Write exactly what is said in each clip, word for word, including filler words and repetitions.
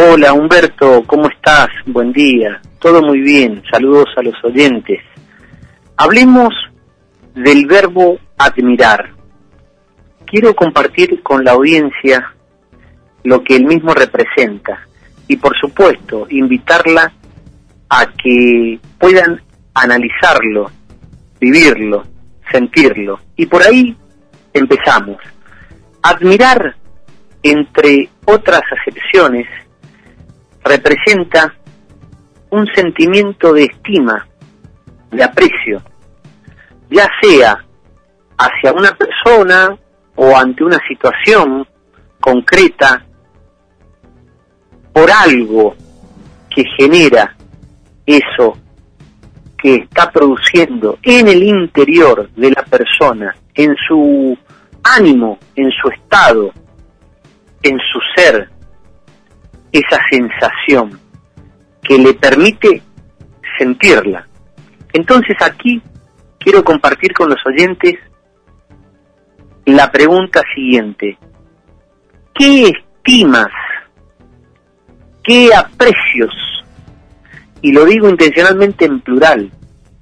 Hola Humberto, ¿cómo estás? Buen día. Todo muy bien, saludos a los oyentes. Hablemos del verbo admirar. Quiero compartir con la audiencia lo que él mismo representa y por supuesto invitarla a que puedan analizarlo, vivirlo, sentirlo. Y por ahí empezamos. Admirar, entre otras acepciones, representa un sentimiento de estima, de aprecio, ya sea hacia una persona o ante una situación concreta, por algo que genera eso que está produciendo en el interior de la persona, en su ánimo, en su estado, en su ser, esa sensación que le permite sentirla. Entonces aquí quiero compartir con los oyentes la pregunta siguiente: ¿qué estimas, qué aprecios, y lo digo intencionalmente en plural,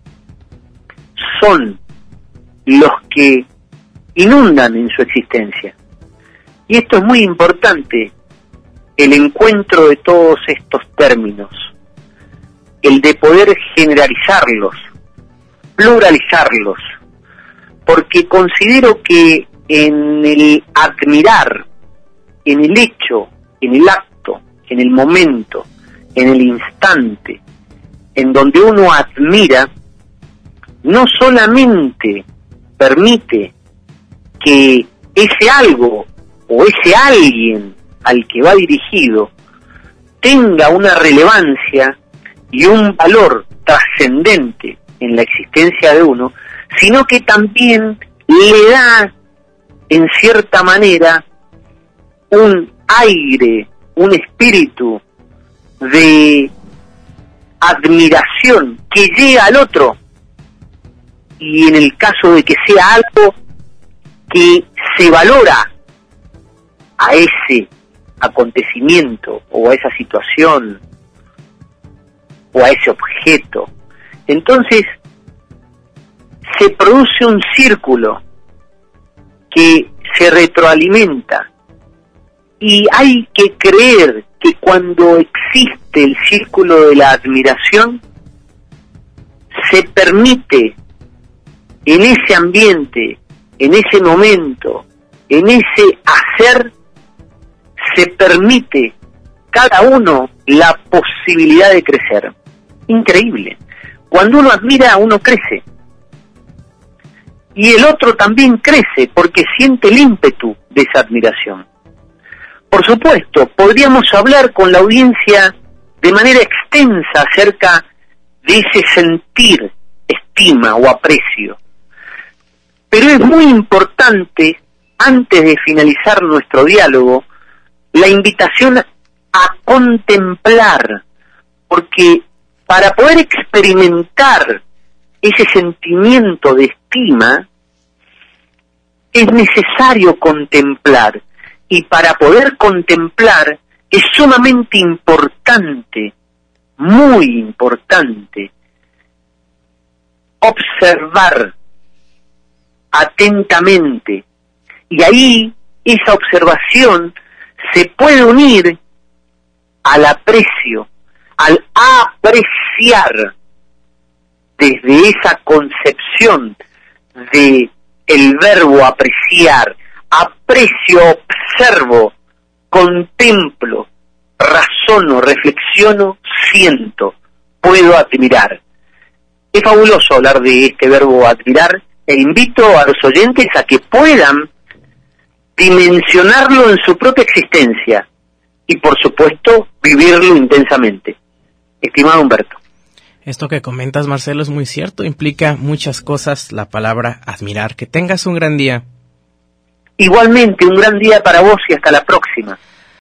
son los que inundan en su existencia? Y esto es muy importante, el encuentro de todos estos términos, el de poder generalizarlos, pluralizarlos, porque considero que en el admirar, en el hecho, en el acto, en el momento, en el instante, en donde uno admira, no solamente permite que ese algo o ese alguien al que va dirigido tenga una relevancia y un valor trascendente en la existencia de uno, sino que también le da, en cierta manera, un aire, un espíritu de admiración que llega al otro, y en el caso de que sea algo que se valora a ese acontecimiento o a esa situación o a ese objeto, entonces se produce un círculo que se retroalimenta, y hay que creer que cuando existe el círculo de la admiración, se permite en ese ambiente, en ese momento, en ese hacer, se permite cada uno la posibilidad de crecer. Increíble. Cuando uno admira, uno crece. Y el otro también crece porque siente el ímpetu de esa admiración. Por supuesto, podríamos hablar con la audiencia de manera extensa acerca de ese sentir, estima o aprecio. Pero es muy importante, antes de finalizar nuestro diálogo, la invitación a contemplar, porque para poder experimentar ese sentimiento de estima, es necesario contemplar, y para poder contemplar es sumamente importante, muy importante, observar atentamente, y ahí esa observación se puede unir al aprecio, al apreciar, desde esa concepción de el verbo apreciar, aprecio, observo, contemplo, razono, reflexiono, siento, puedo admirar. Es fabuloso hablar de este verbo admirar, e invito a los oyentes a que puedan dimensionarlo en su propia existencia y, por supuesto, vivirlo intensamente. Estimado Humberto. Esto que comentas, Marcelo, es muy cierto, implica muchas cosas la palabra admirar. Que tengas un gran día. Igualmente, un gran día para vos y hasta la próxima.